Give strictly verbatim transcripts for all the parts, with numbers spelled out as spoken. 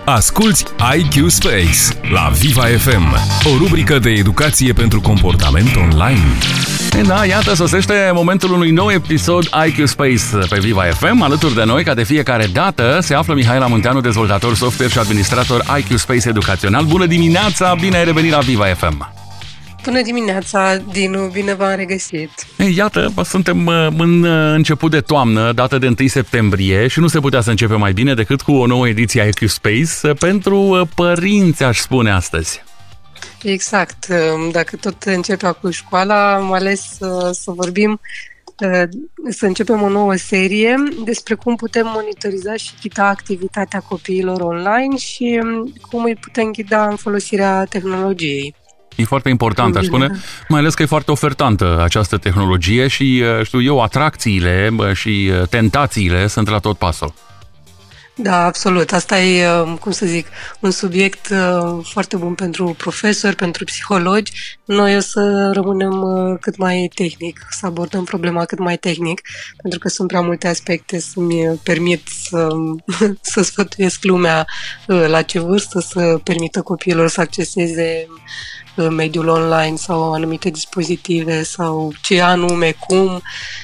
Asculți I Q Space la Viva F M, o rubrică de educație pentru comportament online. E, da, iată, sosește momentul unui nou episod I Q Space pe Viva F M. Alături de noi, ca de fiecare dată, se află Mihaela Munteanu, dezvoltator software și administrator I Q Space Educațional. Bună dimineața, bine ai revenit la Viva F M! Bună dimineața, Dinu, bine v-am regăsit! Ei, iată, suntem în început de toamnă, dată de întâi septembrie, și nu se putea să începe mai bine decât cu o nouă ediție a I Q Space pentru părinți, aș spune astăzi. Exact, dacă tot începem cu școala, am ales să, să vorbim, să începem o nouă serie despre cum putem monitoriza și ghida activitatea copiilor online și cum îi putem ghida în folosirea tehnologiei. E foarte important, aș spune, mai ales că e foarte ofertantă această tehnologie și, știu eu, atracțiile și tentațiile sunt la tot pasul. Da, absolut. Asta e, cum să zic, un subiect foarte bun pentru profesori, pentru psihologi. Noi o să rămânem cât mai tehnic, să abordăm problema cât mai tehnic, pentru că sunt prea multe aspecte să-mi permit să, să sfătuiesc lumea la ce vârstă, să permită copiilor să acceseze mediul online sau anumite dispozitive sau ce anume, cum.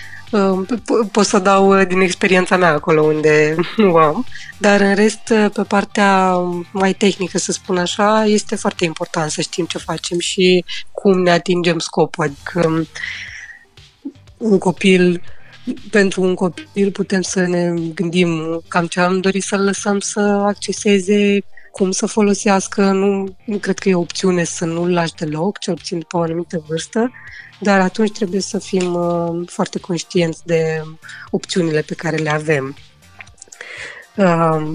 Pot să dau din experiența mea acolo unde nu am, dar în rest, pe partea mai tehnică, să spun așa, este foarte important să știm ce facem și cum ne atingem scopul. Adică un copil, pentru un copil putem să ne gândim cam ce am dorit să-l lăsăm să acceseze, cum să folosească. Nu, nu cred că e o opțiune să nu-l lași deloc, cel puțin după o anumită vârstă, dar atunci trebuie să fim uh, foarte conștienți de opțiunile pe care le avem. Uh,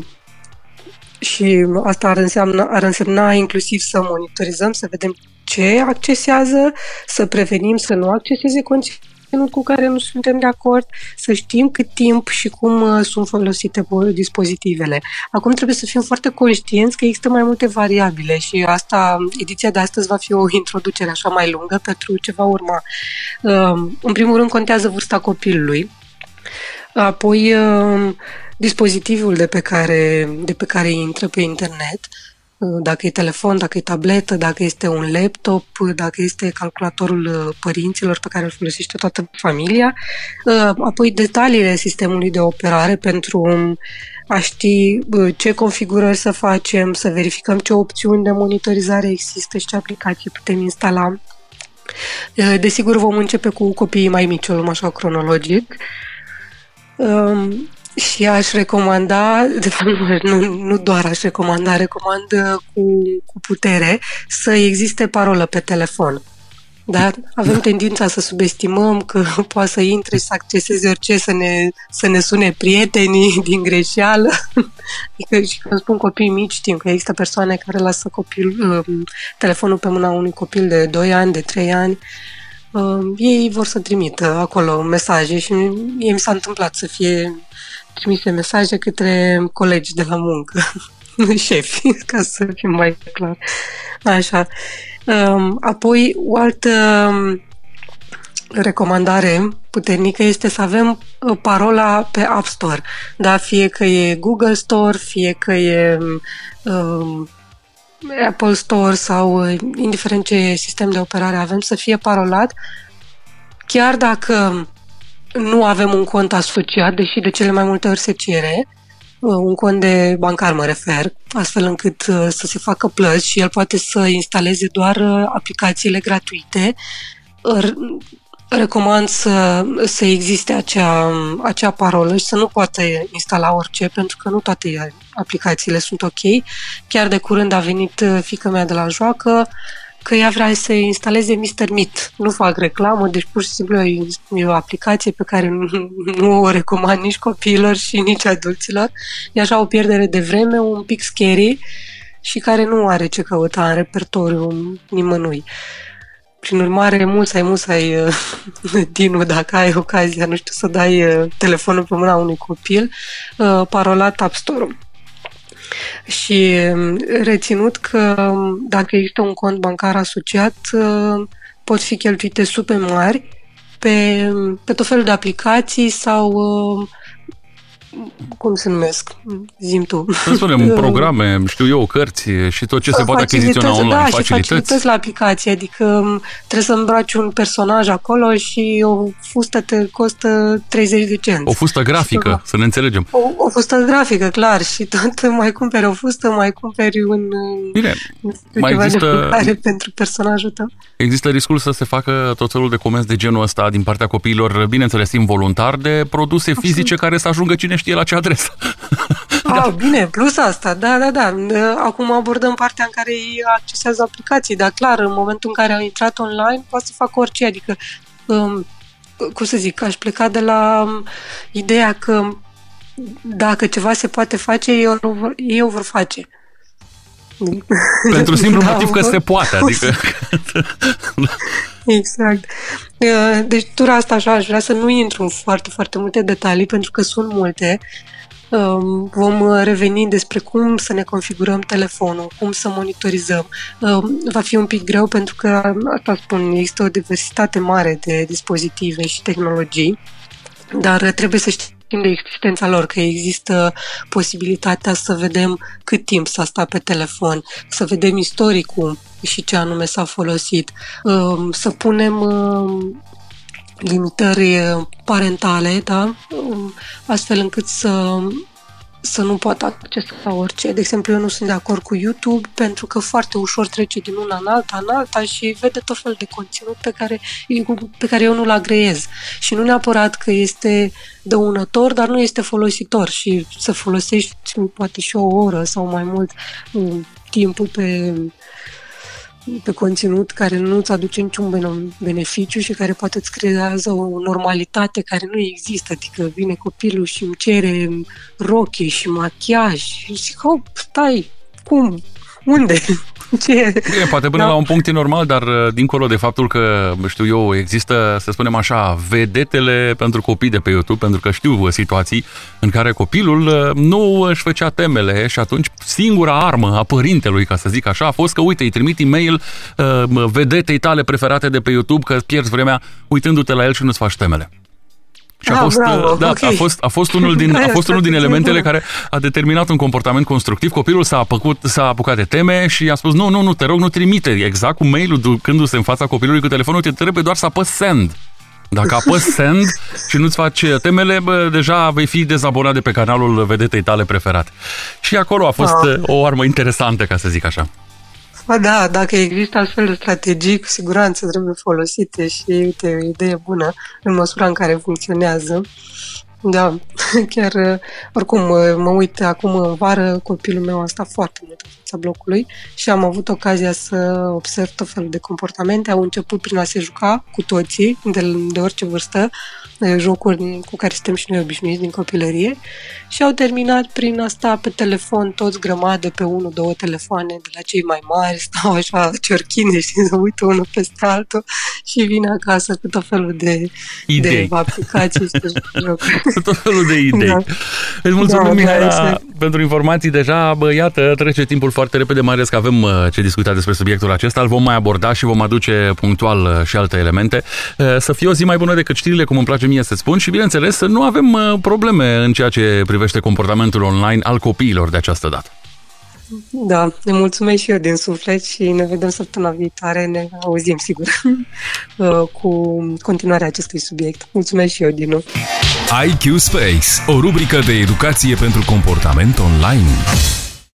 și asta ar însemna, ar însemna inclusiv să monitorizăm, să vedem ce accesează, să prevenim să nu acceseze conținut cu care nu suntem de acord, să știm cât timp și cum uh, sunt folosite dispozitivele. Acum trebuie să fim foarte conștienți că există mai multe variabile și asta, ediția de astăzi va fi o introducere așa mai lungă pentru ce va urma. Uh, în primul rând contează vârsta copilului, apoi uh, dispozitivul de pe care, de pe care intră pe internet, dacă e telefon, dacă e tabletă, dacă este un laptop, dacă este calculatorul părinților pe care îl folosește toată familia, apoi detaliile sistemului de operare pentru a ști ce configurări să facem, să verificăm ce opțiuni de monitorizare există și ce aplicații putem instala. Desigur, vom începe cu copiii mai mici, o luăm așa cronologic. Și aș recomanda, de fapt nu, nu doar aș recomanda, recomand cu, cu putere să existe parolă pe telefon. Dar avem tendința să subestimăm că poate să intre și să acceseze orice, să ne, să ne sune prietenii din greșeală. Adică, și când spun copii mici, știm că există persoane care lasă copil, telefonul pe mâna unui copil de doi ani, de trei ani. Ei vor să trimită acolo mesaje și mie mi s-a întâmplat să fie trimise mesaje către colegi de la muncă, șefi, ca să fim mai clar. Așa. Apoi, o altă recomandare puternică este să avem parola pe App Store. Da? Fie că e Google Store, fie că e um, Apple Store sau indiferent ce sistem de operare avem, să fie parolat, chiar dacă nu avem un cont asociat, deși de cele mai multe ori se cere, un cont de bancar mă refer, astfel încât să se facă plăți și el poate să instaleze doar aplicațiile gratuite. Recomand să, să existe acea, acea parolă și să nu poată instala orice, pentru că nu toate aplicațiile sunt ok. Chiar de curând a venit fiica mea de la joacă că ea vrea să instaleze mister Meat. Nu fac reclamă, deci pur și simplu e o aplicație pe care nu, nu o recomand nici copiilor și nici adulților. E așa o pierdere de vreme, un pic scary și care nu are ce căuta în repertoriu nimănui. Prin urmare, mulți-ai, mulți-ai, Dinu, dacă ai ocazia, nu știu, să dai telefonul pe mâna unui copil, parolat App Store-ul. Și reținut că dacă există un cont bancar asociat, pot fi cheltuite sume mari pe, pe tot felul de aplicații sau cum se numesc? Zi-mi tu. Să spunem, programe, știu eu, cărți și tot ce se poate achiziționa online. Da, facilități. Și facilități la aplicație, adică trebuie să îmbraci un personaj acolo și o fustă te costă treizeci de cenți. O fustă grafică, și, să ne înțelegem. O, o fustă grafică, clar, și tot mai cumperi o fustă, mai cumperi un... Bine, mai există... pentru personajul tău. Există riscul să se facă tot felul de comenzi de genul ăsta din partea copiilor, bineînțeles involuntar, de produse fizice care să ajungă cine știe la ce adresă. Ah, da. Bine, plus asta, da, da, da. Acum abordăm partea în care ei accesează aplicații, dar clar, în momentul în care au intrat online, poate să facă orice, adică, um, cum să zic, aș pleca de la um, ideea că dacă ceva se poate face, ei o vor, ei o vor face. Pentru simplu da, motiv că se poate, adică... Exact. Deci, tura asta așa, aș vrea să nu intru în foarte, foarte multe detalii, pentru că sunt multe. Vom reveni despre cum să ne configurăm telefonul, cum să monitorizăm. Va fi un pic greu pentru că, asta spun, există o diversitate mare de dispozitive și tehnologii, dar trebuie să știm de existența lor, că există posibilitatea să vedem cât timp s-a stat pe telefon, să vedem istoricul și ce anume s-a folosit, să punem limitări parentale, da? Astfel încât să, să nu poată accesa orice. De exemplu, eu nu sunt de acord cu YouTube pentru că foarte ușor trece din una în alta, în alta și vede tot fel de conținut pe care, pe care eu nu-l agreez. Și nu neapărat că este dăunător, dar nu este folositor și să folosești poate și o oră sau mai mult timpul pe... pe conținut care nu îți aduce niciun beneficiu și care poate îți creează o normalitate care nu există. Adică vine copilul și îmi cere rochie și machiaj și zic, oh, stai, cum? Unde? Ce? Bine, poate până da. la un punct e normal, dar dincolo de faptul că, știu eu, există, să spunem așa, vedetele pentru copii de pe YouTube, pentru că știu situații în care copilul nu își făcea temele și atunci singura armă a părintelui, ca să zic așa, a fost că, uite, îi trimit e-mail uh, vedetei tale preferate de pe YouTube că pierzi vremea uitându-te la el și nu-ți faci temele. Și a, ah, fost, bravo, da, okay. a, fost, a fost unul din, a fost unul din elementele care a determinat un comportament constructiv. Copilul s-a apucat, s-a apucat de teme și a spus, nu, nu, nu, te rog, nu trimite. Exact cu mail-ul, ducându-se în fața copilului cu telefonul, te trebuie doar să apăs send. Dacă apăs send și nu-ți faci temele, bă, deja vei fi dezabonat de pe canalul vedetei tale preferate. Și acolo a fost ah. o armă interesantă, ca să zic așa. Ba da, dacă există astfel de strategii, cu siguranță trebuie folosite și, uite, o idee bună în măsura în care funcționează. Da, chiar, oricum, mă uit acum în vară, copilul meu a stat foarte mult în fața blocului și am avut ocazia să observ tot felul de comportamente. Au început prin a se juca cu toții, de, de orice vârstă, jocuri cu care suntem și noi obișnuiți din copilărie și au terminat prin a sta pe telefon toți grămadă pe unul, două telefoane de la cei mai mari, stau așa ciorchine și se uită unul peste altul și vine acasă cu tot felul de, de aplicații și de jocuri. Tot felul de idei. Da. Îți mulțumim, da, Mihaela, da, pentru informații. Deja, bă, iată, trece timpul foarte repede, mai ales că avem ce discuta despre subiectul acesta. Îl vom mai aborda și vom aduce punctual și alte elemente. Să fie o zi mai bună decât știrile, cum îmi place mie să spun, și, bineînțeles, să nu avem probleme în ceea ce privește comportamentul online al copiilor de această dată. Da, ne mulțumesc și eu din suflet și ne vedem săptămâna viitoare, ne auzim sigur cu continuarea acestui subiect. Mulțumesc și eu din nou. I Q Space, o rubrică de educație pentru comportament online.